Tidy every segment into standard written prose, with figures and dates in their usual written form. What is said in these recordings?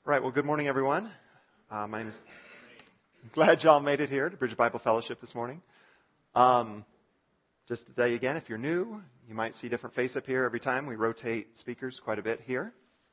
Right, well, good morning, everyone. My name is... I'm glad y'all made it here to Bridge Bible Fellowship this morning. Just to tell you again, if you're new, you might see a different face up here every time. We rotate speakers quite a bit here.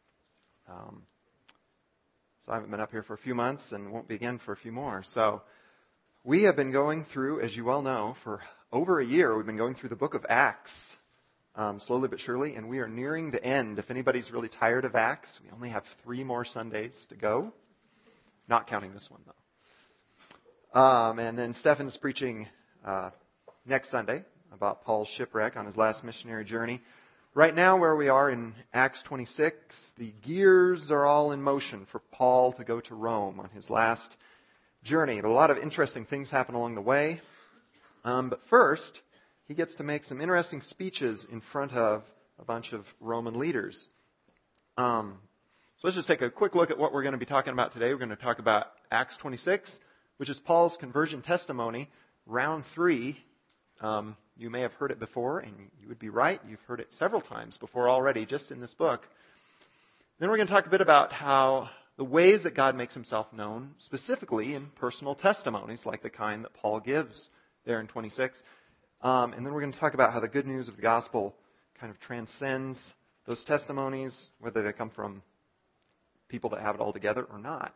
So I haven't been up here for a few months and won't be again for a few more. So we have been going through, as you well know, for over a year, we've been going through the book of Acts, slowly but surely, and we are nearing the end. If anybody's really tired of Acts, we only have 3 more Sundays to go. Not counting this one, though. And then Stefan's preaching next Sunday about Paul's shipwreck on his last missionary journey. Right now, where we are in Acts 26, the gears are all in motion for Paul to go to Rome on his last journey. But a lot of interesting things happen along the way. But first, he gets to make some interesting speeches in front of a bunch of Roman leaders. So let's just take a quick look at what we're going to be talking about today. We're going to talk about Acts 26, which is Paul's conversion testimony, round 3. You may have heard it before, and you would be right. You've heard it several times before already, just in this book. Then we're going to talk a bit about how the ways that God makes himself known, specifically in personal testimonies, like the kind that Paul gives there in 26. And then we're going to talk about how the good news of the gospel kind of transcends those testimonies, whether they come from people that have it all together or not.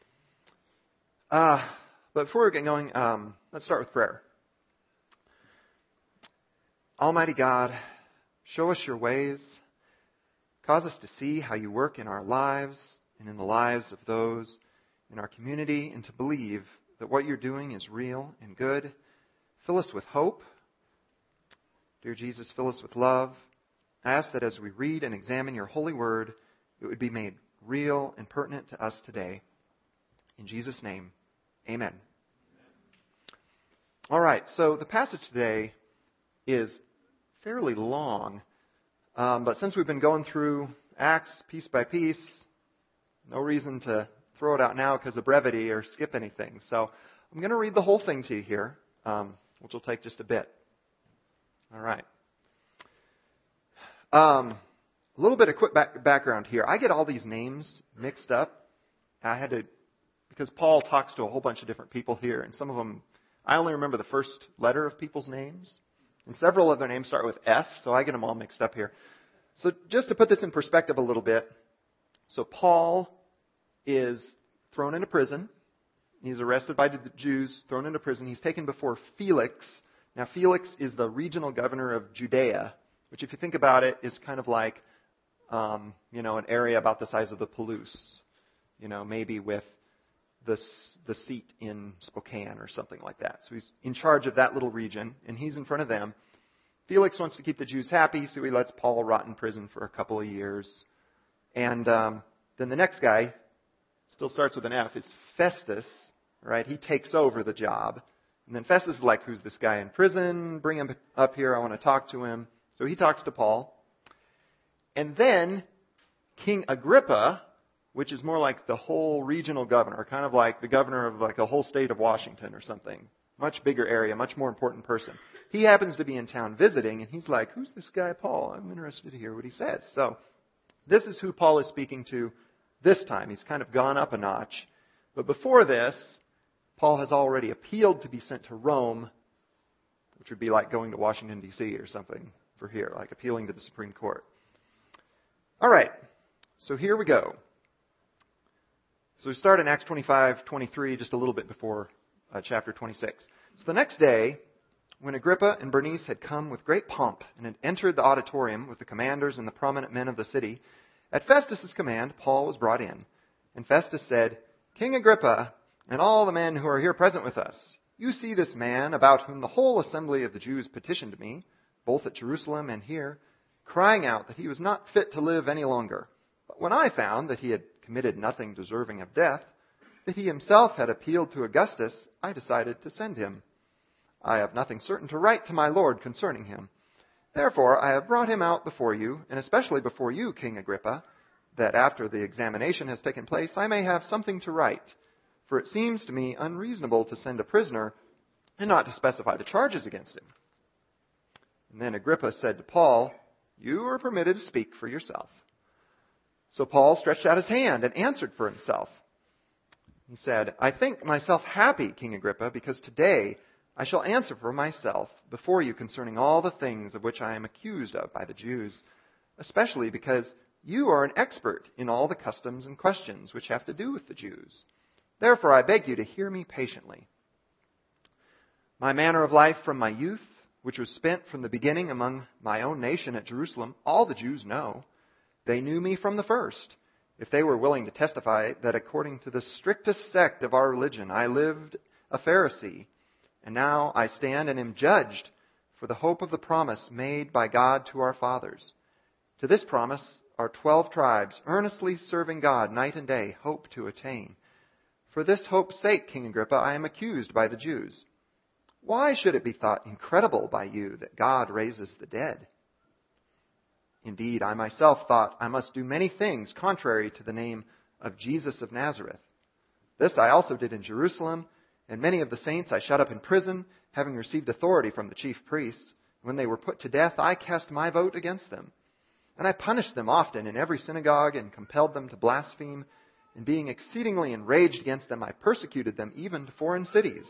But before we get going, let's start with prayer. Almighty God, show us your ways. Cause us to see how you work in our lives and in the lives of those in our community, and to believe that what you're doing is real and good. Fill us with hope. Dear Jesus, fill us with love. I ask that as we read and examine your holy word, it would be made real and pertinent to us today. In Jesus' name, amen. All right, so the passage today is fairly long, but since we've been going through Acts piece by piece, no reason to throw it out now because of brevity or skip anything. So I'm going to read the whole thing to you here, which will take just a bit. All right. A little bit of quick background here. I get all these names mixed up. Because Paul talks to a whole bunch of different people here, and some of them, I only remember the first letter of people's names, and several of their names start with F, so I get them all mixed up here. So just to put this in perspective a little bit, so Paul is thrown into prison. He's arrested by the Jews, thrown into prison. He's taken before Felix. Now, Felix is the regional governor of Judea, which, if you think about it, is kind of like, an area about the size of the Palouse, maybe with the seat in Spokane or something like that. So he's in charge of that little region, and he's in front of them. Felix wants to keep the Jews happy, so he lets Paul rot in prison for a couple of years. And then the next guy, still starts with an F, is Festus, right? He takes over the job. And then Festus is like, who's this guy in prison? Bring him up here. I want to talk to him. So he talks to Paul. And then King Agrippa, which is more like the whole regional governor, kind of like the governor of like a whole state of Washington or something. Much bigger area, much more important person. He happens to be in town visiting, and he's like, who's this guy Paul? I'm interested to hear what he says. So this is who Paul is speaking to this time. He's kind of gone up a notch. But before this, Paul has already appealed to be sent to Rome, which would be like going to Washington, D.C. or something for here, like appealing to the Supreme Court. All right, so here we go. So we start in Acts 25:23, just a little bit before chapter 26. So the next day, when Agrippa and Bernice had come with great pomp and had entered the auditorium with the commanders and the prominent men of the city, at Festus' command, Paul was brought in. And Festus said, King Agrippa, and all the men who are here present with us, you see this man about whom the whole assembly of the Jews petitioned me, both at Jerusalem and here, crying out that he was not fit to live any longer. But when I found that he had committed nothing deserving of death, that he himself had appealed to Augustus, I decided to send him. I have nothing certain to write to my Lord concerning him. Therefore, I have brought him out before you, and especially before you, King Agrippa, that after the examination has taken place, I may have something to write. For it seems to me unreasonable to send a prisoner and not to specify the charges against him. And then Agrippa said to Paul, you are permitted to speak for yourself. So Paul stretched out his hand and answered for himself. He said, I think myself happy, King Agrippa, because today I shall answer for myself before you concerning all the things of which I am accused of by the Jews, especially because you are an expert in all the customs and questions which have to do with the Jews. Therefore I beg you to hear me patiently. My manner of life from my youth, which was spent from the beginning among my own nation at Jerusalem, all the Jews know. They knew me from the first. If they were willing to testify that according to the strictest sect of our religion, I lived a Pharisee, and now I stand and am judged for the hope of the promise made by God to our fathers. To this promise our 12 tribes, earnestly serving God night and day, hope to attain. For this hope's sake, King Agrippa, I am accused by the Jews. Why should it be thought incredible by you that God raises the dead? Indeed, I myself thought I must do many things contrary to the name of Jesus of Nazareth. This I also did in Jerusalem, and many of the saints I shut up in prison, having received authority from the chief priests. When they were put to death, I cast my vote against them. And I punished them often in every synagogue and compelled them to blaspheme. And being exceedingly enraged against them, I persecuted them even to foreign cities.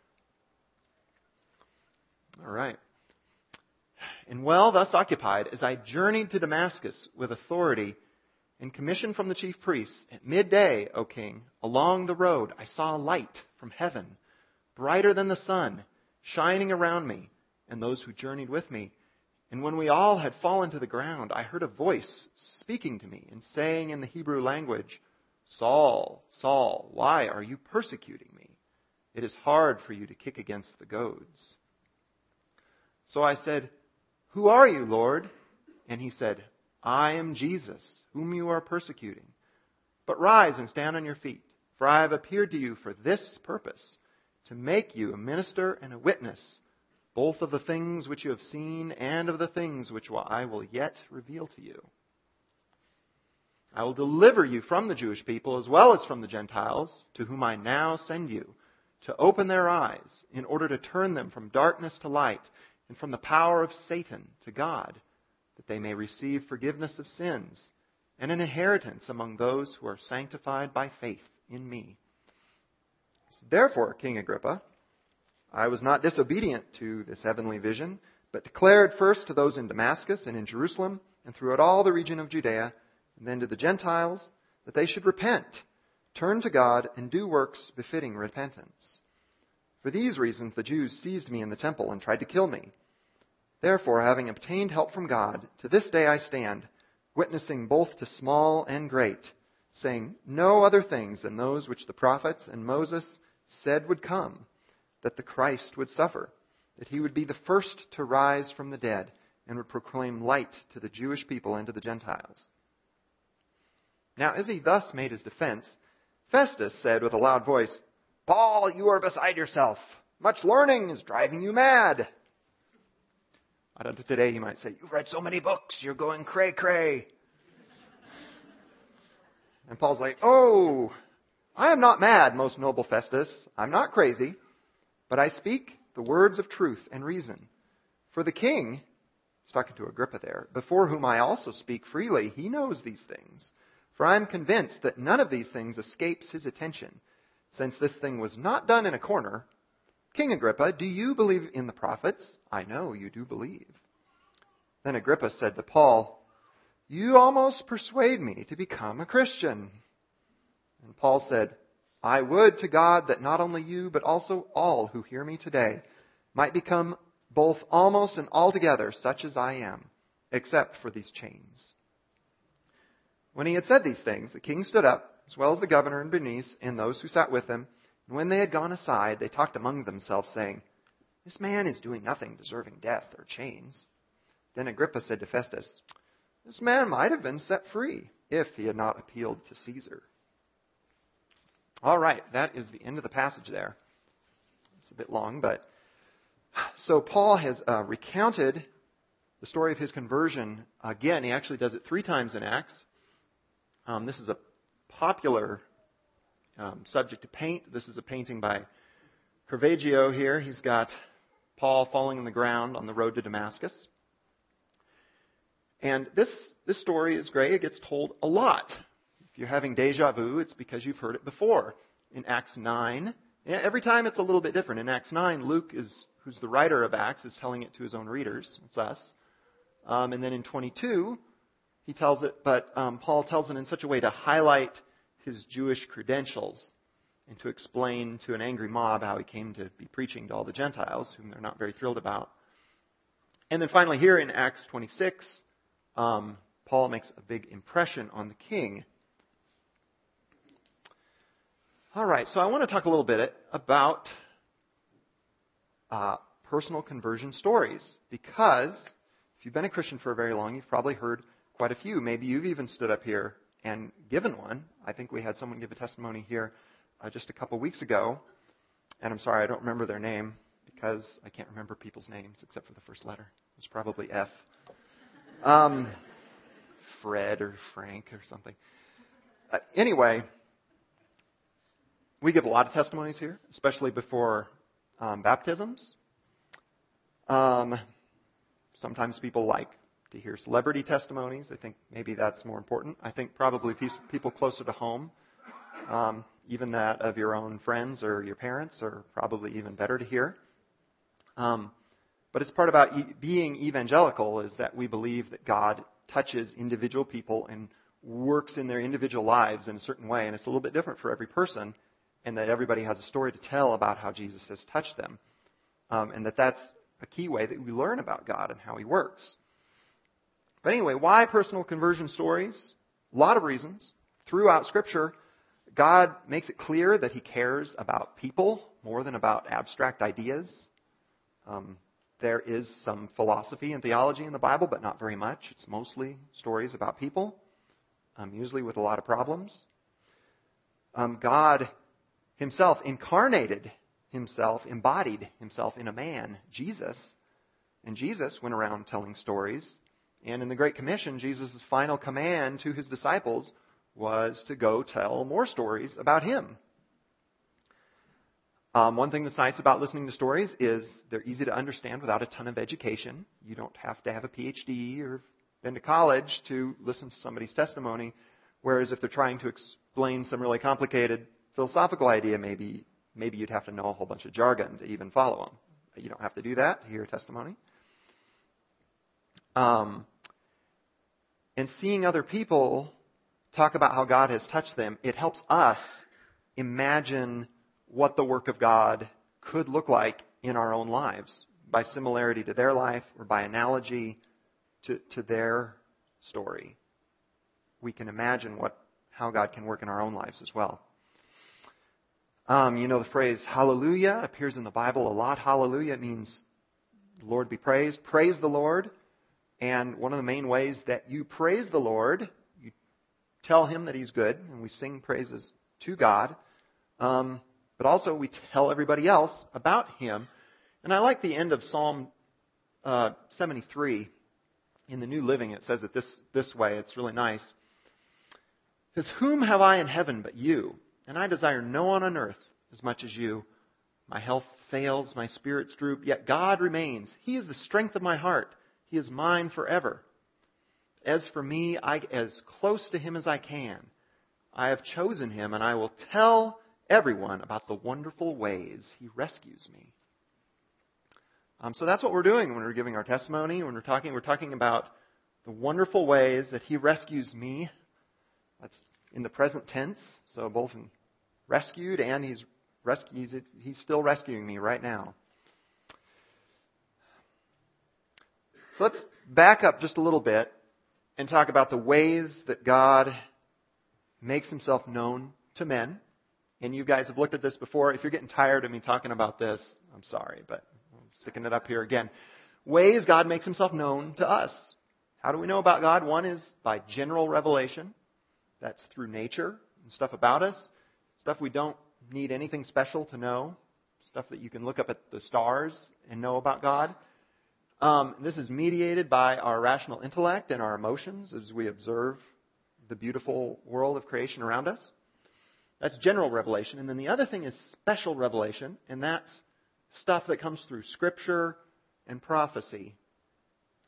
All right. And well, thus occupied, as I journeyed to Damascus with authority and commission from the chief priests, at midday, O king, along the road, I saw a light from heaven, brighter than the sun, shining around me and those who journeyed with me. And when we all had fallen to the ground, I heard a voice speaking to me and saying in the Hebrew language, Saul, Saul, why are you persecuting me? It is hard for you to kick against the goads. So I said, Who are you, Lord? And he said, I am Jesus, whom you are persecuting. But rise and stand on your feet, for I have appeared to you for this purpose, to make you a minister and a witness, both of the things which you have seen and of the things which I will yet reveal to you. I will deliver you from the Jewish people as well as from the Gentiles, to whom I now send you, to open their eyes in order to turn them from darkness to light, and from the power of Satan to God, that they may receive forgiveness of sins and an inheritance among those who are sanctified by faith in me. Therefore, King Agrippa, I was not disobedient to this heavenly vision, but declared first to those in Damascus and in Jerusalem and throughout all the region of Judea, and then to the Gentiles, that they should repent, turn to God, and do works befitting repentance. For these reasons the Jews seized me in the temple and tried to kill me. Therefore, having obtained help from God, to this day I stand, witnessing both to small and great, saying no other things than those which the prophets and Moses said would come, that the Christ would suffer, that he would be the first to rise from the dead, and would proclaim light to the Jewish people and to the Gentiles. Now, as he thus made his defense, Festus said with a loud voice, Paul, you are beside yourself. Much learning is driving you mad. Today he might say, you've read so many books, you're going cray-cray. And Paul's like, oh, I am not mad, most noble Festus. I'm not crazy, but I speak the words of truth and reason. For the king, he's talking to Agrippa there, before whom I also speak freely, he knows these things. For I am convinced that none of these things escapes his attention. Since this thing was not done in a corner, King Agrippa, do you believe in the prophets? I know you do believe. Then Agrippa said to Paul, you almost persuade me to become a Christian. And Paul said, I would to God that not only you, but also all who hear me today might become both almost and altogether such as I am, except for these chains. When he had said these things, the king stood up, as well as the governor and Bernice and those who sat with him. And when they had gone aside, they talked among themselves, saying, this man is doing nothing deserving death or chains. Then Agrippa said to Festus, this man might have been set free if he had not appealed to Caesar. All right, that is the end of the passage there. It's a bit long, but so Paul has recounted the story of his conversion. Again, he actually does it 3 times in Acts. This is a popular subject to paint. This is a painting by Caravaggio here. He's got Paul falling on the ground on the road to Damascus. And this story is great. It gets told a lot. If you're having deja vu, it's because you've heard it before. In Acts 9, every time it's a little bit different. In Acts 9, Luke, who's the writer of Acts, is telling it to his own readers. It's us. And then in 22, he tells it, but Paul tells it in such a way to highlight his Jewish credentials and to explain to an angry mob how he came to be preaching to all the Gentiles, whom they're not very thrilled about. And then finally here in Acts 26, Paul makes a big impression on the king. All right, so I want to talk a little bit about personal conversion stories, because if you've been a Christian for very long, you've probably heard quite a few. Maybe you've even stood up here and given one. I think we had someone give a testimony here just a couple weeks ago, and I'm sorry, I don't remember their name because I can't remember people's names except for the first letter. It was probably F. Fred or Frank or something. Anyway, we give a lot of testimonies here, especially before baptisms. Sometimes people like to hear celebrity testimonies. I think maybe that's more important. I think probably people closer to home, even that of your own friends or your parents, are probably even better to hear. But it's part about being evangelical is that we believe that God touches individual people and works in their individual lives in a certain way, and it's a little bit different for every person, and that everybody has a story to tell about how Jesus has touched them, and that's a key way that we learn about God and how He works. But anyway, why personal conversion stories? A lot of reasons. Throughout Scripture, God makes it clear that He cares about people more than about abstract ideas. There is some philosophy and theology in the Bible, but not very much. It's mostly stories about people, usually with a lot of problems. God Himself embodied Himself in a man, Jesus. And Jesus went around telling stories. And in the Great Commission, Jesus' final command to His disciples was to go tell more stories about Him. One thing that's nice about listening to stories is they're easy to understand without a ton of education. You don't have to have a PhD or been to college to listen to somebody's testimony. Whereas if they're trying to explain some really complicated philosophical idea, maybe you'd have to know a whole bunch of jargon to even follow them. You don't have to do that to hear a testimony. And seeing other people talk about how God has touched them, it helps us imagine what the work of God could look like in our own lives by similarity to their life or by analogy to their story. We can imagine how God can work in our own lives as well. You know the phrase hallelujah appears in the Bible a lot. Hallelujah means the Lord be praised. Praise the Lord. And one of the main ways that you praise the Lord, you tell Him that He's good, and we sing praises to God. But also we tell everybody else about Him. And I like the end of Psalm 73. In the New Living, it says it this way. It's really nice. It says, "Whom have I in heaven but you? And I desire no one on earth as much as you. My health fails, my spirits droop, yet God remains. He is the strength of my heart. He is mine forever. As for me, I as close to Him as I can. I have chosen Him, and I will tell everyone about the wonderful ways He rescues me." So that's what we're doing when we're giving our testimony. When we're talking about the wonderful ways that He rescues me. That's in the present tense, so both in rescued and He's still rescuing me right now. So let's back up just a little bit and talk about the ways that God makes Himself known to men. And you guys have looked at this before. If you're getting tired of me talking about this, I'm sorry, but I'm sticking it up here again. Ways God makes Himself known to us. How do we know about God? One is by general revelation. That's through nature and stuff about us. Stuff we don't need anything special to know. Stuff that you can look up at the stars and know about God. This is mediated by our rational intellect and our emotions as we observe the beautiful world of creation around us. That's general revelation. And then the other thing is special revelation, and that's stuff that comes through Scripture and prophecy.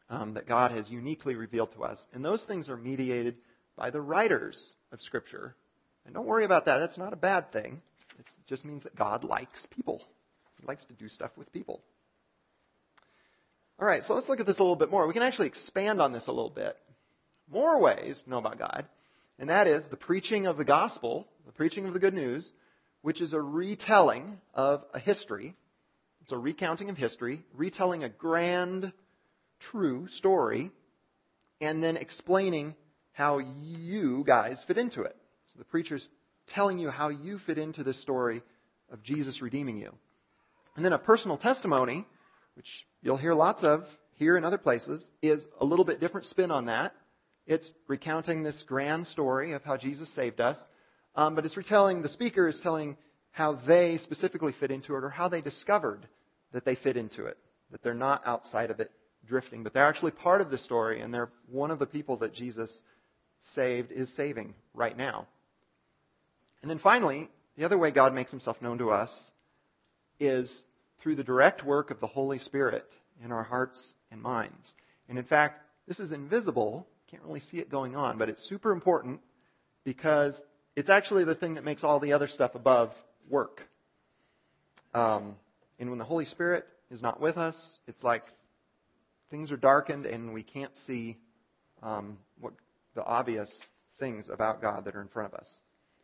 that God has uniquely revealed to us. And those things are mediated by the writers of Scripture. And don't worry about that. That's not a bad thing. It just means that God likes people. He likes to do stuff with people. All right, so let's look at this a little bit more. We can actually expand on this a little bit. More ways to know about God, and that is the preaching of the gospel, the preaching of the good news, which is a retelling of a history. It's a recounting of history, retelling a grand, true story, and then explaining how you guys fit into it. So the preacher's telling you how you fit into this story of Jesus redeeming you. And then a personal testimony, which you'll hear lots of here and other places, is a little bit different spin on that. It's recounting this grand story of how Jesus saved us, but it's retelling, the speaker is telling how they specifically fit into it or how they discovered that they fit into it, that they're not outside of it drifting, but they're actually part of the story, and they're one of the people that Jesus saved is saving right now. And then finally, the other way God makes himself known to us is through the direct work of the Holy Spirit in our hearts and minds. And in fact, this is invisible. Can't really see it going on, but it's super important because it's actually the thing that makes all the other stuff above work. And when the Holy Spirit is not with us, it's like things are darkened and we can't see what the obvious things about God that are in front of us.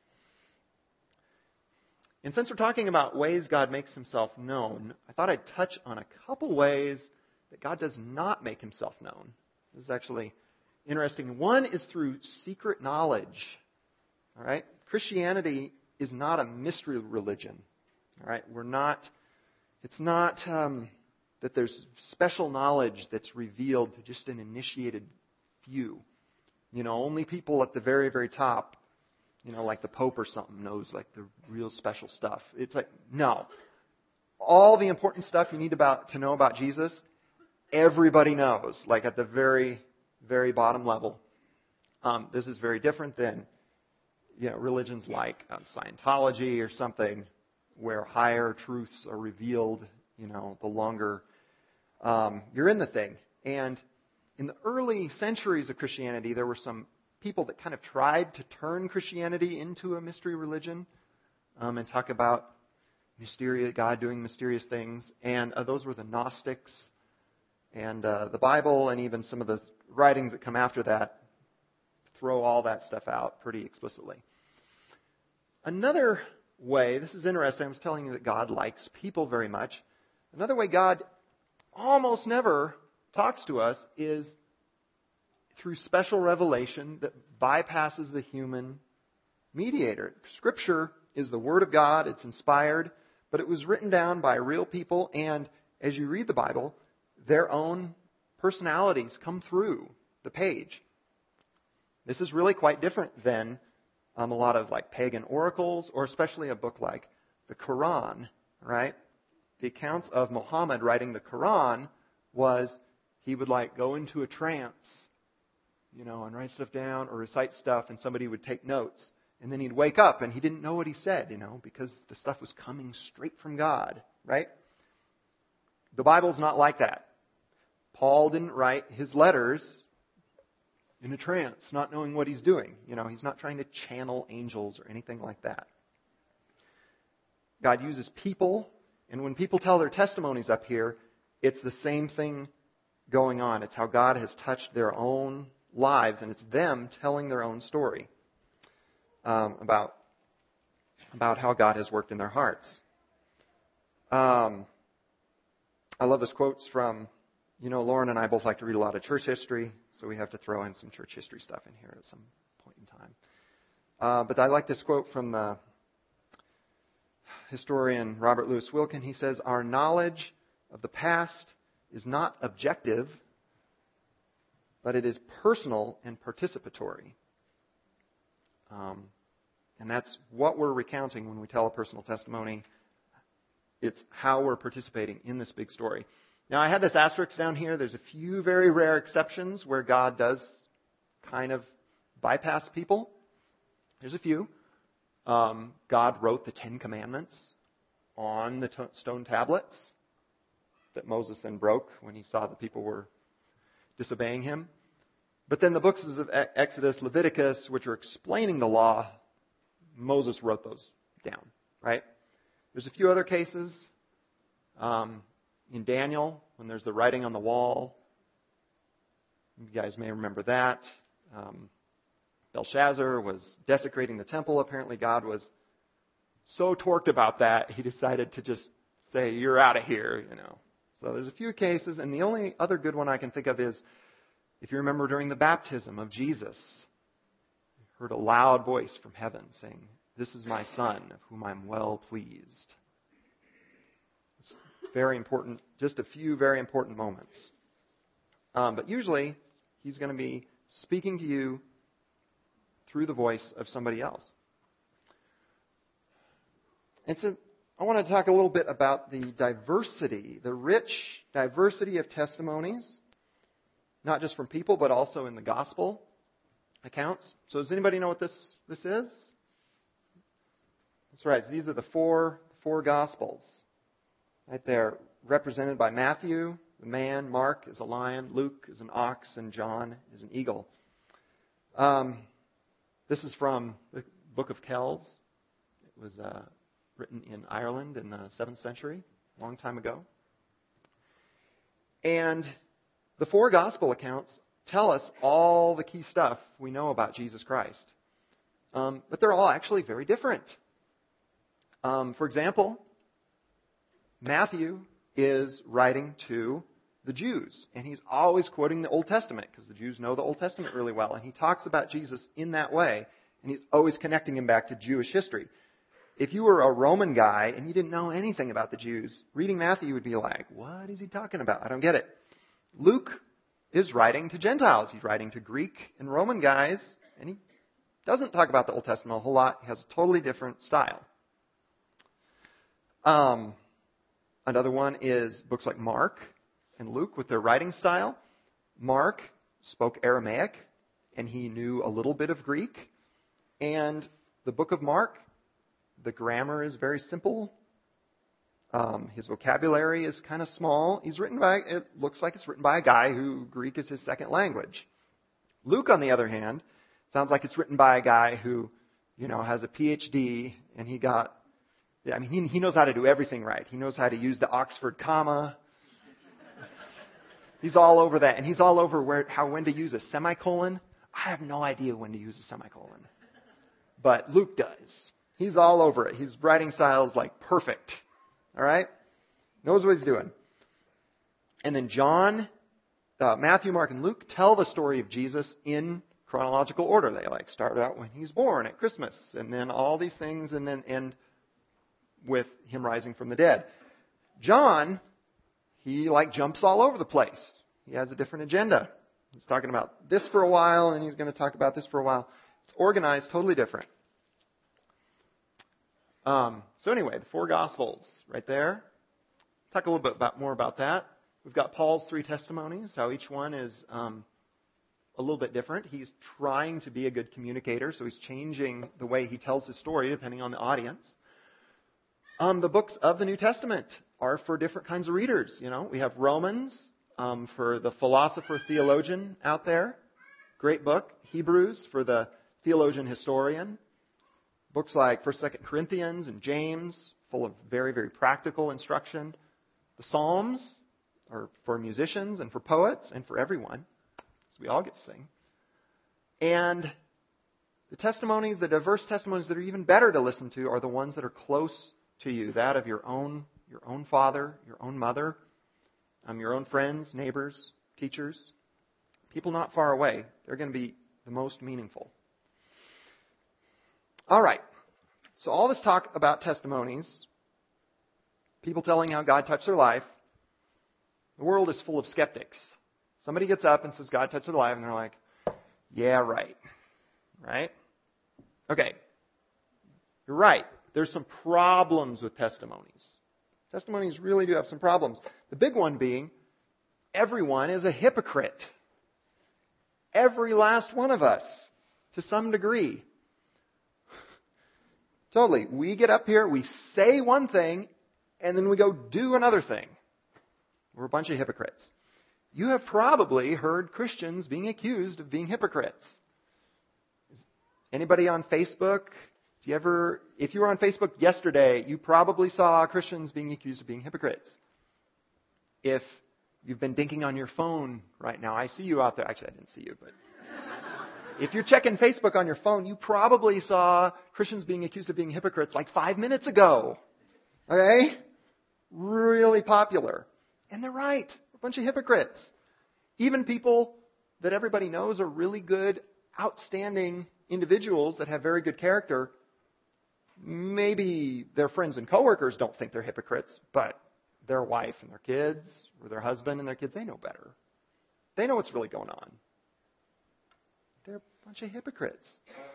And since we're talking about ways God makes himself known, I thought I'd touch on a couple ways that God does not make himself known. This is actually interesting. One is through secret knowledge. All right? Christianity is not a mystery religion. All right? It's not that there's special knowledge that's revealed to just an initiated few. Only people at the very, very top, like the Pope or something, knows like the real special stuff. It's like, no. All the important stuff you need to know about Jesus, everybody knows, like at the very, very bottom level. This is very different than, religions like Scientology or something, where higher truths are revealed, the longer you're in the thing. And in the early centuries of Christianity, there were some people that kind of tried to turn Christianity into a mystery religion and talk about God doing mysterious things. And those were the Gnostics. And the Bible and even some of the writings that come after that throw all that stuff out pretty explicitly. Another way, this is interesting, I was telling you that God likes people very much. Another way God almost never talks to us is through special revelation that bypasses the human mediator. Scripture is the Word of God, it's inspired, but it was written down by real people, and as you read the Bible, their own personalities come through the page. This is really quite different than a lot of like pagan oracles, or especially a book like the Quran, right? The accounts of Muhammad writing the Quran was he would like go into a trance, and write stuff down or recite stuff, and somebody would take notes. And then he'd wake up and he didn't know what he said, because the stuff was coming straight from God, right? The Bible's not like that. Paul didn't write his letters in a trance, not knowing what he's doing. He's not trying to channel angels or anything like that. God uses people, and when people tell their testimonies up here, it's the same thing going on. It's how God has touched their own lives, and it's them telling their own story about how God has worked in their hearts. I love this quotes from, Lauren and I both like to read a lot of church history, so we have to throw in some church history stuff in here at some point in time. But I like this quote from the historian Robert Louis Wilkin. He says, "Our knowledge of the past is not objective, but it is personal and participatory." And that's what we're recounting when we tell a personal testimony. It's how we're participating in this big story. Now, I had this asterisk down here. There's a few very rare exceptions where God does kind of bypass people. There's a few. God wrote the Ten Commandments on the stone tablets that Moses then broke when he saw that people were disobeying him. But then the books of Exodus, Leviticus, which are explaining the law, Moses wrote those down, right? There's a few other cases. In Daniel, when there's the writing on the wall, you guys may remember that. Belshazzar was desecrating the temple. Apparently God was so torqued about that, he decided to just say, you're out of here, So there's a few cases, and the only other good one I can think of is, if you remember during the baptism of Jesus, you heard a loud voice from heaven saying, this is my Son, of whom I'm well pleased. It's very important, just a few very important moments. But usually, he's going to be speaking to you through the voice of somebody else. And so I want to talk a little bit about the diversity, the rich diversity of testimonies, not just from people, but also in the gospel accounts. So does anybody know what this is? That's right. So these are the four gospels. Right there, represented by Matthew, the man, Mark is a lion, Luke is an ox, and John is an eagle. This is from the Book of Kells. It was written in Ireland in the 7th century, a long time ago. And the four gospel accounts tell us all the key stuff we know about Jesus Christ. But they're all actually very different. For example, Matthew is writing to the Jews, and he's always quoting the Old Testament because the Jews know the Old Testament really well, and he talks about Jesus in that way, and he's always connecting him back to Jewish history. If you were a Roman guy and you didn't know anything about the Jews, reading Matthew would be like, what is he talking about? I don't get it. Luke is writing to Gentiles. He's writing to Greek and Roman guys, and he doesn't talk about the Old Testament a whole lot. He has a totally different style. Another one is books like Mark and Luke with their writing style. Mark spoke Aramaic, and he knew a little bit of Greek. And the book of Mark, the grammar is very simple. His vocabulary is kind of small. It looks like it's written by a guy who Greek is his second language. Luke, on the other hand, sounds like it's written by a guy who, has a PhD, and he knows how to do everything right. He knows how to use the Oxford comma. He's all over that, and he's all over when to use a semicolon. I have no idea when to use a semicolon, but Luke does. He's all over it. His writing style is like perfect. All right? Knows what he's doing. And then John, Matthew, Mark, and Luke tell the story of Jesus in chronological order. They start out when he's born at Christmas, and then all these things, and then end with him rising from the dead. John, he jumps all over the place. He has a different agenda. He's talking about this for a while, and he's going to talk about this for a while. It's organized totally different. So anyway, the four Gospels right there. Talk a little bit more about that. We've got Paul's 3 testimonies, how each one is a little bit different. He's trying to be a good communicator, so he's changing the way he tells his story depending on the audience. The books of the New Testament are for different kinds of readers. We have Romans for the philosopher theologian out there. Great book. Hebrews for the theologian historian. Books like 1st, 2nd Corinthians and James, full of very, very practical instruction. The Psalms are for musicians and for poets and for everyone. So we all get to sing. And the testimonies, the diverse testimonies that are even better to listen to are the ones that are close to you. That of your own father, your own mother, your own friends, neighbors, teachers, people not far away. They're going to be the most meaningful. All right. So all this talk about testimonies, people telling how God touched their life, the world is full of skeptics. Somebody gets up and says God touched their life, and they're like, yeah, right. Right? Okay. You're right. There's some problems with testimonies. Testimonies really do have some problems. The big one being, everyone is a hypocrite. Every last one of us, to some degree. Totally. We get up here, we say one thing, and then we go do another thing. We're a bunch of hypocrites. You have probably heard Christians being accused of being hypocrites. Anybody on Facebook? If you were on Facebook yesterday, you probably saw Christians being accused of being hypocrites. If you've been dinking on your phone right now, I see you out there. Actually, I didn't see you, but if you're checking Facebook on your phone, you probably saw Christians being accused of being hypocrites like 5 minutes ago. Okay? Really popular. And they're right. A bunch of hypocrites. Even people that everybody knows are really good, outstanding individuals that have very good character. Maybe their friends and coworkers don't think they're hypocrites, but their wife and their kids, or their husband and their kids, they know better. They know what's really going on. They're a bunch of hypocrites.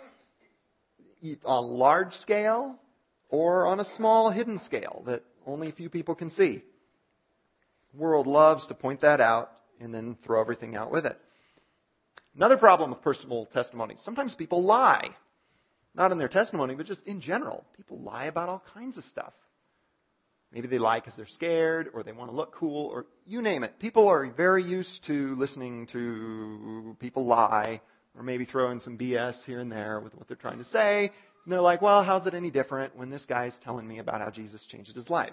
On a large scale or on a small hidden scale that only a few people can see. The world loves to point that out and then throw everything out with it. Another problem with personal testimonies. Sometimes people lie. Not in their testimony, but just in general. People lie about all kinds of stuff. Maybe they lie because they're scared, or they want to look cool, or you name it. People are very used to listening to people lie, or maybe throw in some BS here and there with what they're trying to say. And they're like, well, how's it any different when this guy's telling me about how Jesus changed his life?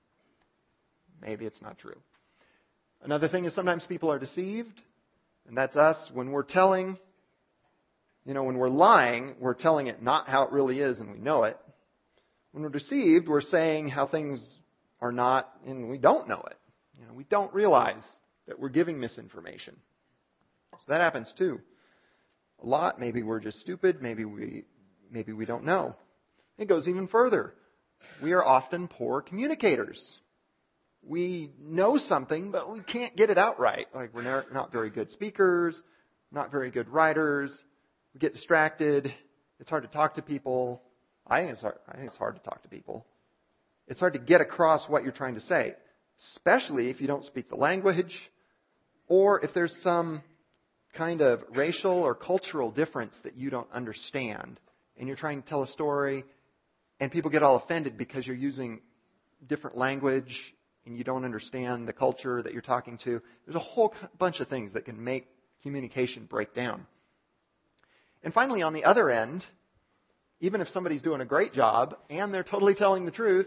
Maybe it's not true. Another thing is sometimes people are deceived, and that's us. When we're telling, when we're lying, we're telling it not how it really is, and we know it. When we're deceived, we're saying how things are not, and we don't know it. We don't realize that we're giving misinformation. So that happens too. A lot. Maybe we're just stupid. Maybe we don't know. It goes even further. We are often poor communicators. We know something, but we can't get it out right. Like we're not very good speakers, not very good writers. We get distracted. It's hard to talk to people. I think it's hard to talk to people. It's hard to get across what you're trying to say, especially if you don't speak the language or if there's some kind of racial or cultural difference that you don't understand and you're trying to tell a story and people get all offended because you're using different language and you don't understand the culture that you're talking to. There's a whole bunch of things that can make communication break down. And finally, on the other end, even if somebody's doing a great job and they're totally telling the truth,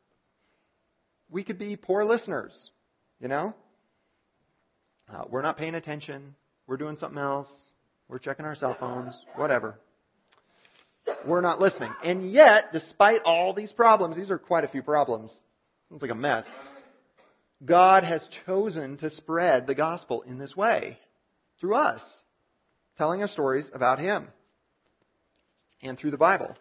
we could be poor listeners, we're not paying attention. We're doing something else. We're checking our cell phones, whatever. We're not listening. And yet, despite all these problems, these are quite a few problems. Sounds like a mess. God has chosen to spread the gospel in this way, through us, telling us stories about Him, and through the Bible.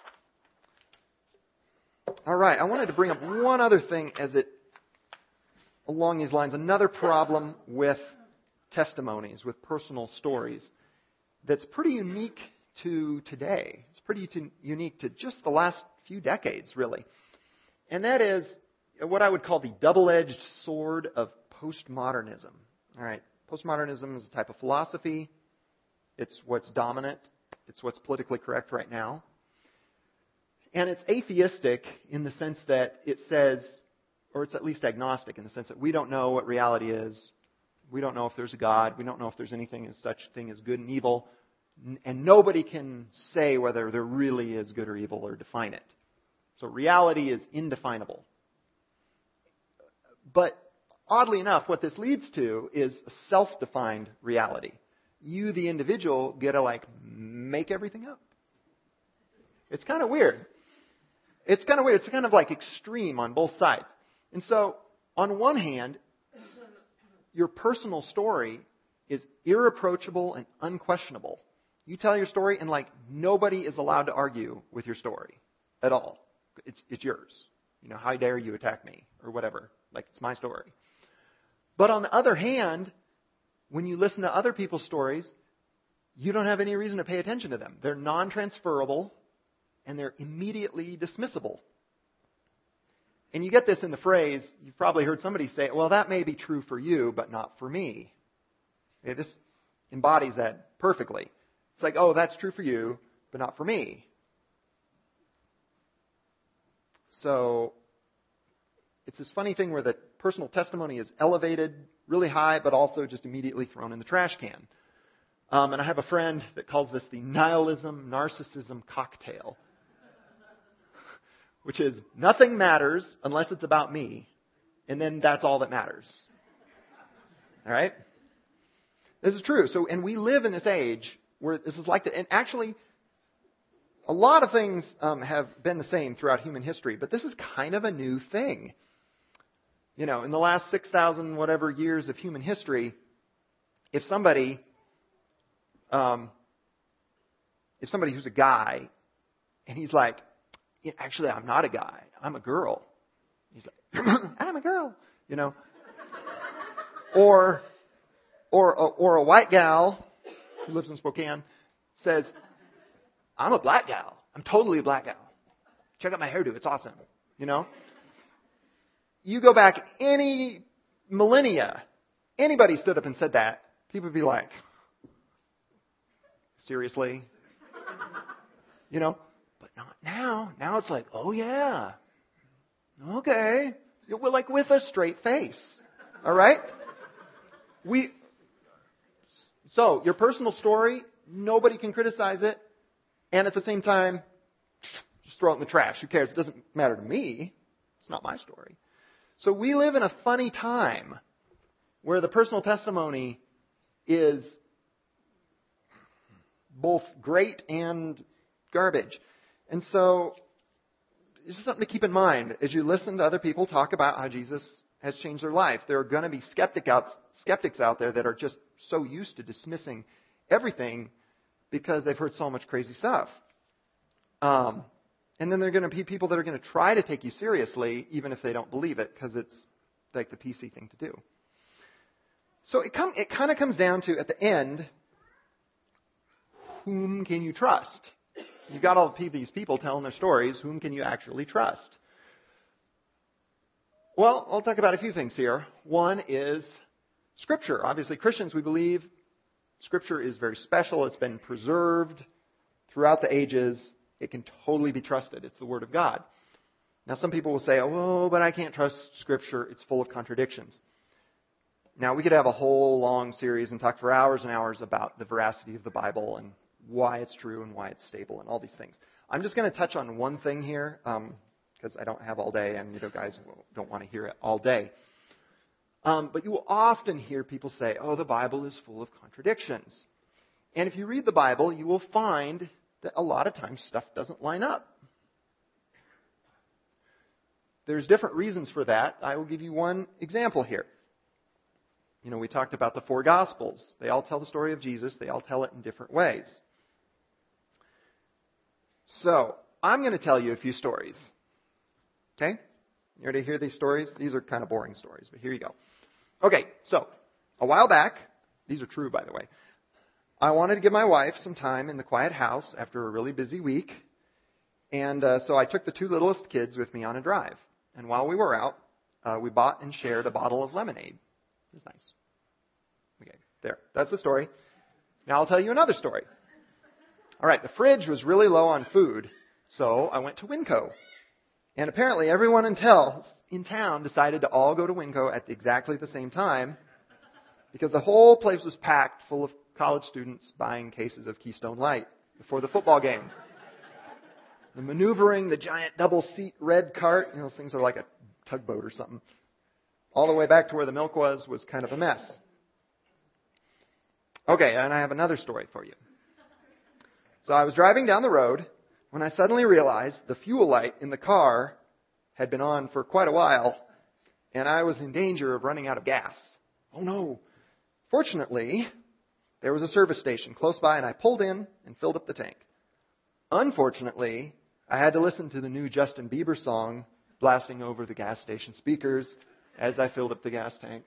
All right, I wanted to bring up one other thing along these lines, another problem with testimonies, with personal stories, that's pretty unique to today. It's pretty unique to just the last few decades, really. And that is what I would call the double-edged sword of postmodernism. All right, postmodernism is a type of philosophy. It's what's dominant. It's what's politically correct right now. And it's atheistic in the sense that it says, or it's at least agnostic in the sense that we don't know what reality is. We don't know if there's a God. We don't know if there's anything as such thing as good and evil. And nobody can say whether there really is good or evil or define it. So reality is indefinable. But oddly enough, what this leads to is a self-defined reality. You, the individual, get to make everything up. It's kind of weird. It's kind of weird. It's kind of extreme on both sides. And so, on one hand, your personal story is irreproachable and unquestionable. You tell your story and nobody is allowed to argue with your story at all. It's yours. How dare you attack me or whatever. It's my story. But on the other hand, when you listen to other people's stories, you don't have any reason to pay attention to them. They're non-transferable and they're immediately dismissible. And you get this in the phrase, you've probably heard somebody say, well, that may be true for you, but not for me. Okay, this embodies that perfectly. It's that's true for you, but not for me. So, it's this funny thing where the personal testimony is elevated really high, but also just immediately thrown in the trash can. And I have a friend that calls this the nihilism narcissism cocktail, which is nothing matters unless it's about me, and then that's all that matters. All right? This is true. So, and we live in this age where this is like that. And actually, a lot of things have been the same throughout human history, but this is kind of a new thing. You know, in the last 6,000 whatever years of human history, if somebody who's a guy, and he's like, yeah, actually, I'm not a guy, I'm a girl. He's like, I'm a girl, you know. Or a white gal who lives in Spokane says, I'm a black gal. I'm totally a black gal. Check out my hairdo. It's awesome. You know? You go back any millennia, anybody stood up and said that, people would be like, seriously? You know? But not now. Now it's like, oh yeah. Okay. We're like with a straight face. All right? So, your personal story, nobody can criticize it. And at the same time, just throw it in the trash. Who cares? It doesn't matter to me. It's not my story. So we live in a funny time where the personal testimony is both great and garbage. And so it's just something to keep in mind as you listen to other people talk about how Jesus has changed their life. There are going to be skeptics out there that are just so used to dismissing everything because they've heard so much crazy stuff. And then there are going to be people that are going to try to take you seriously, even if they don't believe it, because it's like the PC thing to do. So it kind of comes down to, at the end, whom can you trust? You've got all these people telling their stories. Whom can you actually trust? Well, I'll talk about a few things here. One is Scripture. Obviously, Christians, we believe Scripture is very special. It's been preserved throughout the ages. It can totally be trusted. It's the Word of God. Now, some people will say, oh, but I can't trust Scripture. It's full of contradictions. Now, we could have a whole long series and talk for hours and hours about the veracity of the Bible and why it's true and why it's stable and all these things. I'm just going to touch on one thing here because I don't have all day and guys don't want to hear it all day. But you will often hear people say, oh, the Bible is full of contradictions. And if you read the Bible, you will find that a lot of times stuff doesn't line up. There's different reasons for that. I will give you one example here. We talked about the 4 Gospels. They all tell the story of Jesus. They all tell it in different ways. So, I'm going to tell you a few stories. Okay? You ready to hear these stories? These are kind of boring stories, but here you go. Okay, so, a while back, these are true, by the way, I wanted to give my wife some time in the quiet house after a really busy week. And so I took the 2 littlest kids with me on a drive. And while we were out, we bought and shared a bottle of lemonade. It was nice. Okay, there. That's the story. Now I'll tell you another story. All right, the fridge was really low on food, so I went to Winco. And apparently everyone in town decided to all go to Winco at exactly the same time because the whole place was packed full of college students buying cases of Keystone Light before the football game. The maneuvering, the giant double-seat red cart, those things are like a tugboat or something, all the way back to where the milk was kind of a mess. Okay, and I have another story for you. So I was driving down the road when I suddenly realized the fuel light in the car had been on for quite a while, and I was in danger of running out of gas. Oh no. Fortunately, there was a service station close by, and I pulled in and filled up the tank. Unfortunately, I had to listen to the new Justin Bieber song blasting over the gas station speakers as I filled up the gas tank.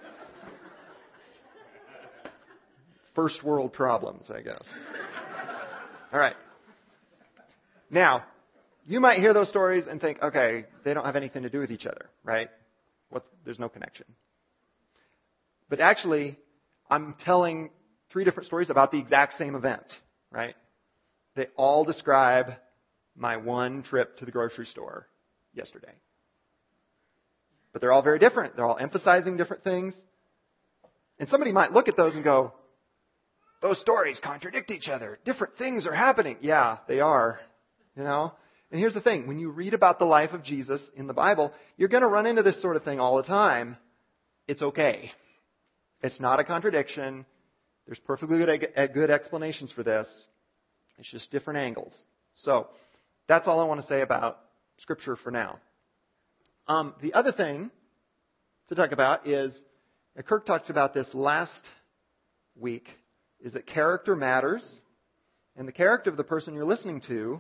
First world problems, I guess. All right. Now, you might hear those stories and think, okay, they don't have anything to do with each other, right? There's no connection. But actually, I'm telling 3 different stories about the exact same event, right? They all describe my one trip to the grocery store yesterday. But they're all very different. They're all emphasizing different things. And somebody might look at those and go, those stories contradict each other. Different things are happening. Yeah, they are. And here's the thing. When you read about the life of Jesus in the Bible, you're going to run into this sort of thing all the time. It's okay. It's not a contradiction. There's perfectly good explanations for this. It's just different angles. So that's all I want to say about Scripture for now. The other thing to talk about is, Kirk talked about this last week, is that character matters. And the character of the person you're listening to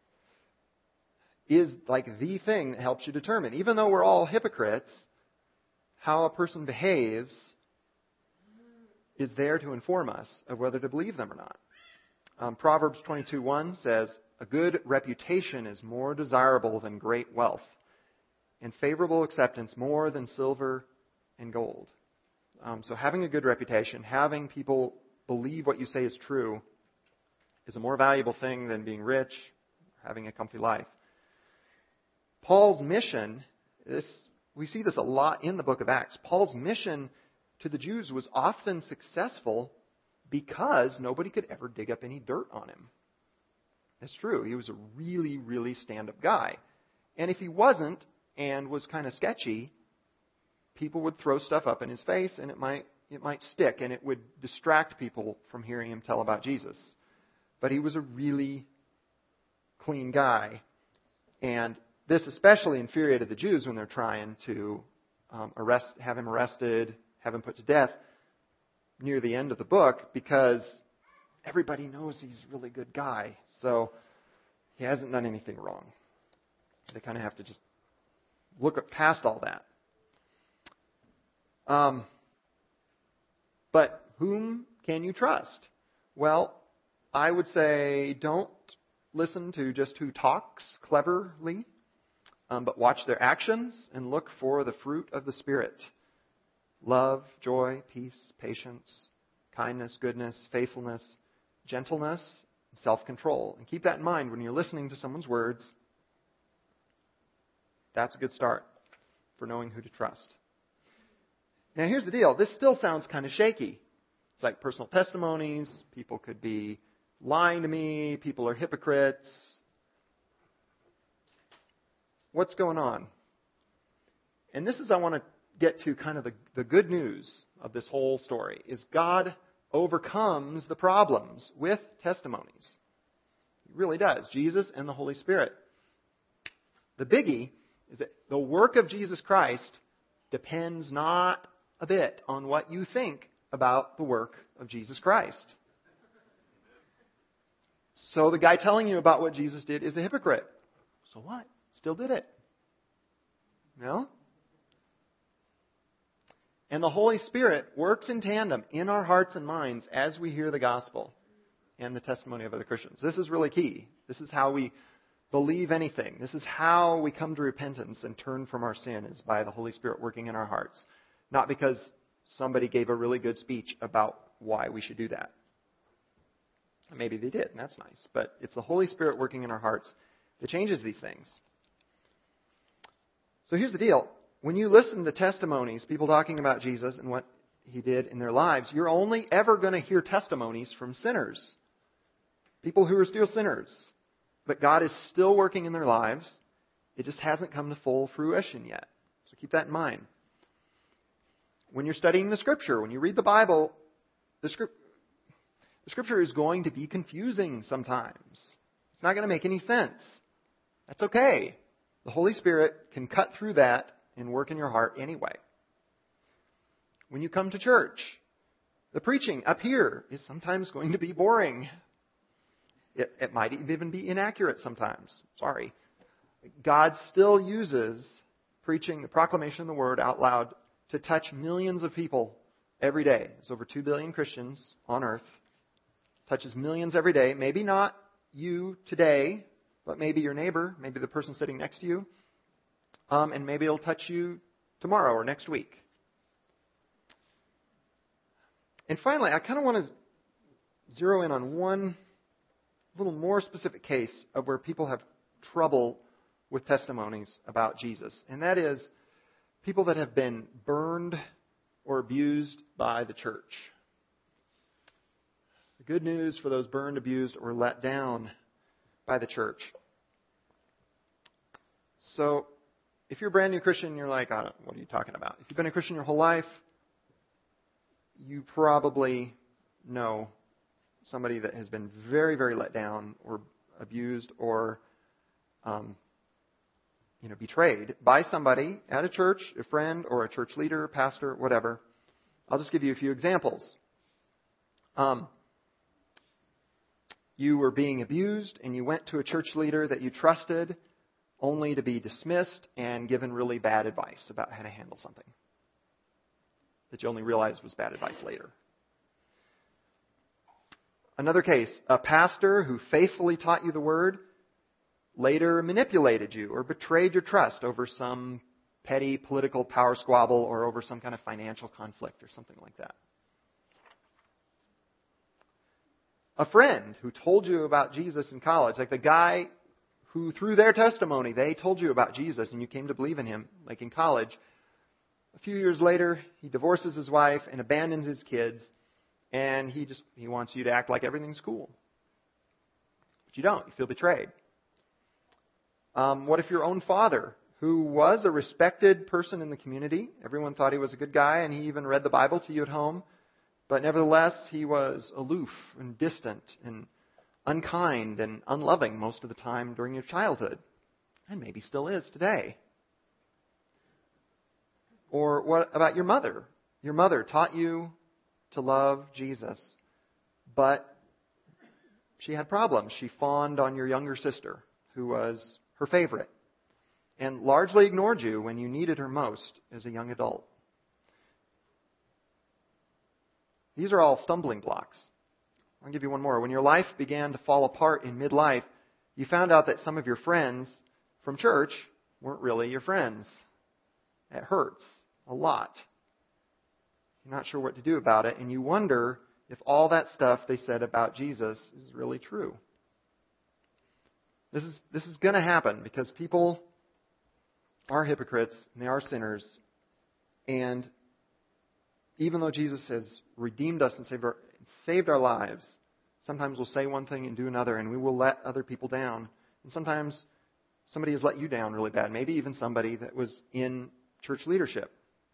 is like the thing that helps you determine. Even though we're all hypocrites, how a person behaves is there to inform us of whether to believe them or not. Proverbs 22:1 says, a good reputation is more desirable than great wealth, and favorable acceptance more than silver and gold. So having a good reputation, having people believe what you say is true, is a more valuable thing than being rich, having a comfy life. Paul's mission, we see this a lot in the book of Acts. Paul's mission to the Jews was often successful because nobody could ever dig up any dirt on him. It's true. He was a really, really stand-up guy. And if he wasn't and was kind of sketchy, people would throw stuff up in his face and it might stick and it would distract people from hearing him tell about Jesus. But he was a really clean guy. And this especially infuriated the Jews when they're trying to have him arrested, have him put to death near the end of the book, because everybody knows he's a really good guy. So he hasn't done anything wrong. They kind of have to just look past all that. But whom can you trust? Well, I would say don't listen to just who talks cleverly, but watch their actions and look for the fruit of the Spirit. Love, joy, peace, patience, kindness, goodness, faithfulness, gentleness, self-control. And keep that in mind when you're listening to someone's words. That's a good start for knowing who to trust. Now here's the deal. This still sounds kind of shaky. It's like personal testimonies. People could be lying to me. People are hypocrites. What's going on? And this is, I want to get to kind of the good news of this whole story, is God overcomes the problems with testimonies. He really does. Jesus and the Holy Spirit. The biggie is that the work of Jesus Christ depends not a bit on what you think about the work of Jesus Christ. So the guy telling you about what Jesus did is a hypocrite. So what? Still did it. No? And the Holy Spirit works in tandem in our hearts and minds as we hear the gospel and the testimony of other Christians. This is really key. This is how we believe anything. This is how we come to repentance and turn from our sin, is by the Holy Spirit working in our hearts. Not because somebody gave a really good speech about why we should do that. Maybe they did, and that's nice. But it's the Holy Spirit working in our hearts that changes these things. So here's the deal. When you listen to testimonies, people talking about Jesus and what He did in their lives, you're only ever going to hear testimonies from sinners. People who are still sinners. But God is still working in their lives. It just hasn't come to full fruition yet. So keep that in mind. When you're studying the Scripture, when you read the Bible, the Scripture is going to be confusing sometimes. It's not going to make any sense. That's okay. The Holy Spirit can cut through that and work in your heart anyway. When you come to church, the preaching up here is sometimes going to be boring. It might even be inaccurate sometimes. Sorry. God still uses preaching the proclamation of the Word out loud to touch millions of people every day. There's over 2 billion Christians on earth. Touches millions every day. Maybe not you today, but maybe your neighbor, maybe the person sitting next to you. And maybe it'll touch you tomorrow or next week. And finally, I kind of want to zero in on one little more specific case of where people have trouble with testimonies about Jesus. And that is people that have been burned or abused by the church. The good news for those burned, abused, or let down by the church. So, if you're a brand new Christian, you're like, what are you talking about? If you've been a Christian your whole life, you probably know somebody that has been very, very let down or abused or betrayed by somebody at a church, a friend, or a church leader, pastor, whatever. I'll just give you a few examples. You were being abused and you went to a church leader that you trusted only to be dismissed and given really bad advice about how to handle something that you only realized was bad advice later. Another case, a pastor who faithfully taught you the word later manipulated you or betrayed your trust over some petty political power squabble or over some kind of financial conflict or something like that. A friend who told you about Jesus in college, like the guy who through their testimony, they told you about Jesus and you came to believe in him, like in college. A few years later, he divorces his wife and abandons his kids, and he wants you to act like everything's cool. But you don't. You feel betrayed. What if your own father, who was a respected person in the community, everyone thought he was a good guy, and he even read the Bible to you at home, but nevertheless, he was aloof and distant and unkind and unloving most of the time during your childhood, and maybe still is today. Or what about your mother? Your mother taught you to love Jesus, but she had problems. She fawned on your younger sister, who was her favorite, and largely ignored you when you needed her most as a young adult. These are all stumbling blocks. I'll give you one more. When your life began to fall apart in midlife, you found out that some of your friends from church weren't really your friends. It hurts a lot. You're not sure what to do about it, and you wonder if all that stuff they said about Jesus is really true. This is going to happen because people are hypocrites and they are sinners, and even though Jesus has redeemed us and saved our lives, sometimes we'll say one thing and do another, and we will let other people down. And sometimes somebody has let you down really bad, maybe even somebody that was in church leadership.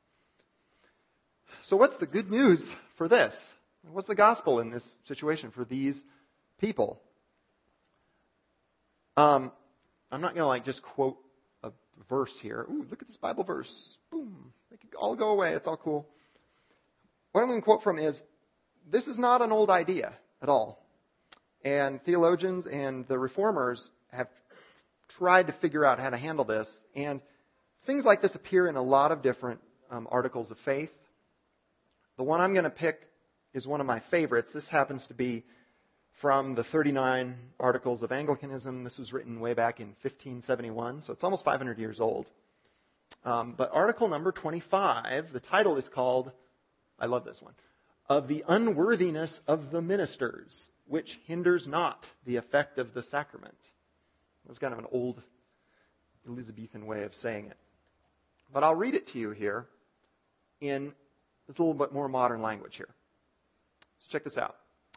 So what's the good news for this? What's the gospel in this situation for these people? I'm not going to just quote a verse here. Ooh, look at this Bible verse. Boom. They could all go away. It's all cool. What I'm going to quote from is, this is not an old idea at all. And theologians and the reformers have tried to figure out how to handle this. And things like this appear in a lot of different articles of faith. The one I'm going to pick is one of my favorites. This happens to be from the 39 Articles of Anglicanism. This was written way back in 1571, so it's almost 500 years old. But article number 25, the title is called, I love this one, Of the Unworthiness of the Ministers, which hinders not the effect of the sacrament. That's kind of an old Elizabethan way of saying it. But I'll read it to you here in a little bit more modern language here. So check this out.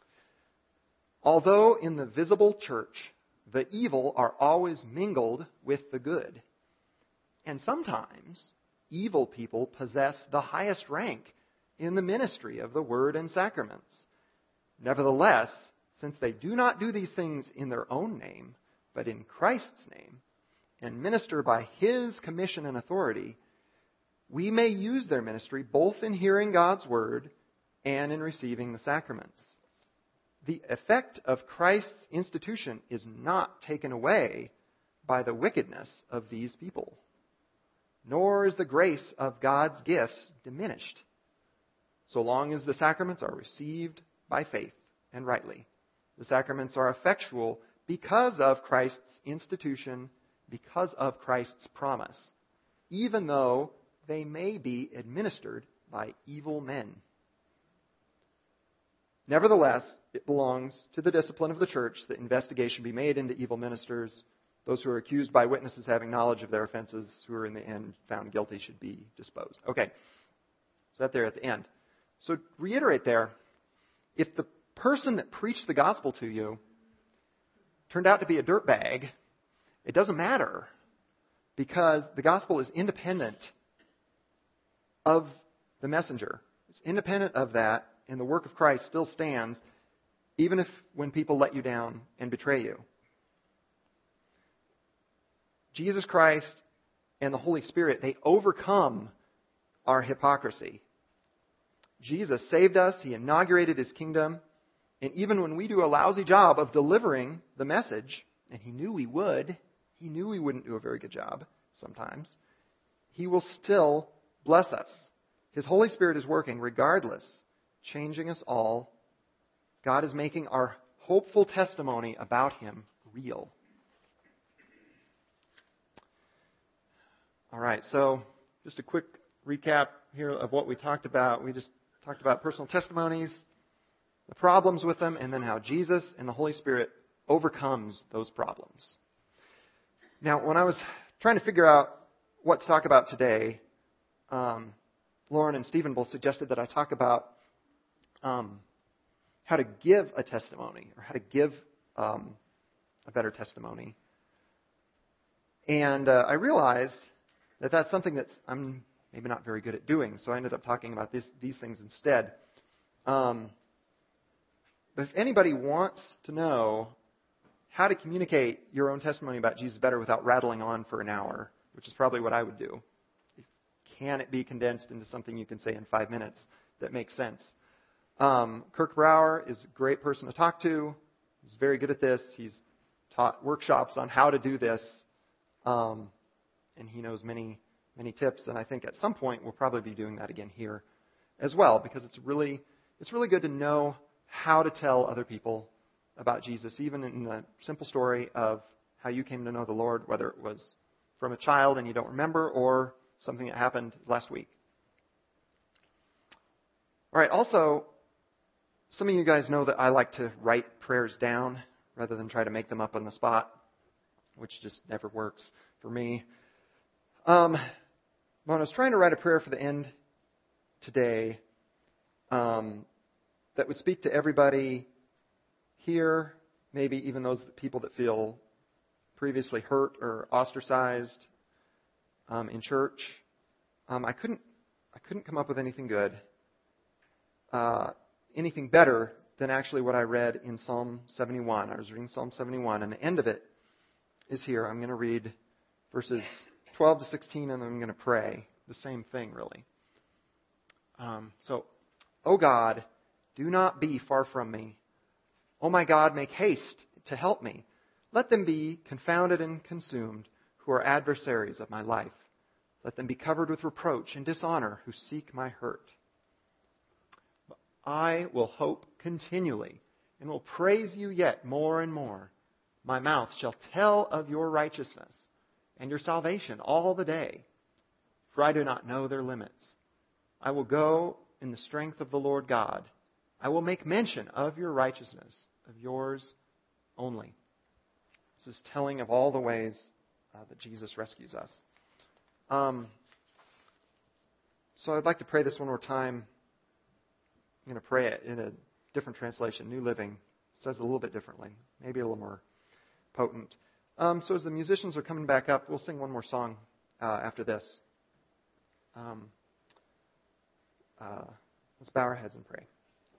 Although in the visible church, the evil are always mingled with the good, and sometimes evil people possess the highest rank in the ministry of the word and sacraments. Nevertheless, since they do not do these things in their own name, but in Christ's name, and minister by His commission and authority, we may use their ministry both in hearing God's word and in receiving the sacraments. The effect of Christ's institution is not taken away by the wickedness of these people, nor is the grace of God's gifts diminished, so long as the sacraments are received by faith and rightly. The sacraments are effectual because of Christ's institution, because of Christ's promise, even though they may be administered by evil men. Nevertheless, it belongs to the discipline of the church that investigation be made into evil ministers Those who are accused by witnesses having knowledge of their offenses, who are in the end found guilty, should be disposed. Okay, so that there at the end. So reiterate there, if the person that preached the gospel to you turned out to be a dirtbag, it doesn't matter, because the gospel is independent of the messenger. It's independent of that, and the work of Christ still stands, even if when people let you down and betray you. Jesus Christ and the Holy Spirit, they overcome our hypocrisy. Jesus saved us. He inaugurated His kingdom. And even when we do a lousy job of delivering the message, and He knew we would, He knew we wouldn't do a very good job sometimes, He will still bless us. His Holy Spirit is working regardless, changing us all. God is making our hopeful testimony about Him real. All right, so just a quick recap here of what we talked about. We just talked about personal testimonies, the problems with them, and then how Jesus and the Holy Spirit overcomes those problems. Now, when I was trying to figure out what to talk about today, Lauren and Stephen both suggested that I talk about how to give a testimony, or how to give a better testimony. And I realized that that's something that I'm maybe not very good at doing, so I ended up talking about these things instead. But if anybody wants to know how to communicate your own testimony about Jesus better without rattling on for an hour, which is probably what I would do, can it be condensed into something you can say in 5 minutes that makes sense? Kirk Brower is a great person to talk to. He's very good at this. He's taught workshops on how to do this. And he knows many, many tips. And I think at some point we'll probably be doing that again here as well, because it's really good to know how to tell other people about Jesus, even in the simple story of how you came to know the Lord, whether it was from a child and you don't remember, or something that happened last week. All right, also, some of you guys know that I like to write prayers down rather than try to make them up on the spot, which just never works for me. When I was trying to write a prayer for the end today, that would speak to everybody here, maybe even those people that feel previously hurt or ostracized in church, I couldn't come up with anything good, anything better than actually what I read in Psalm 71. I was reading Psalm 71, and the end of it is here. I'm going to read verses 12 to 16, and then I'm going to pray. The same thing, really. So, O God, do not be far from me. O my God, make haste to help me. Let them be confounded and consumed who are adversaries of my life. Let them be covered with reproach and dishonor who seek my hurt. But I will hope continually and will praise you yet more and more. My mouth shall tell of your righteousness and your salvation all the day, for I do not know their limits. I will go in the strength of the Lord God. I will make mention of your righteousness, of yours only. This is telling of all the ways that Jesus rescues us. So I'd like to pray this one more time. I'm going to pray it in a different translation, New Living. It says it a little bit differently, maybe a little more potent. So as the musicians are coming back up, we'll sing one more song after this. Let's bow our heads and pray.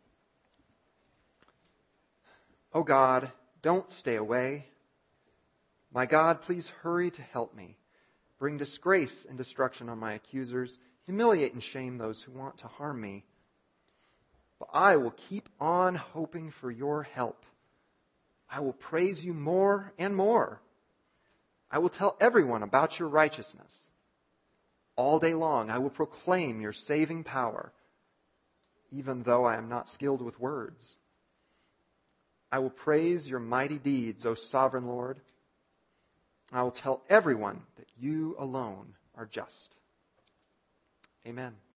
Oh God, don't stay away. My God, please hurry to help me. Bring disgrace and destruction on my accusers. Humiliate and shame those who want to harm me. But I will keep on hoping for your help. I will praise you more and more. I will tell everyone about your righteousness. All day long I will proclaim your saving power, even though I am not skilled with words. I will praise your mighty deeds, O sovereign Lord. I will tell everyone that you alone are just. Amen.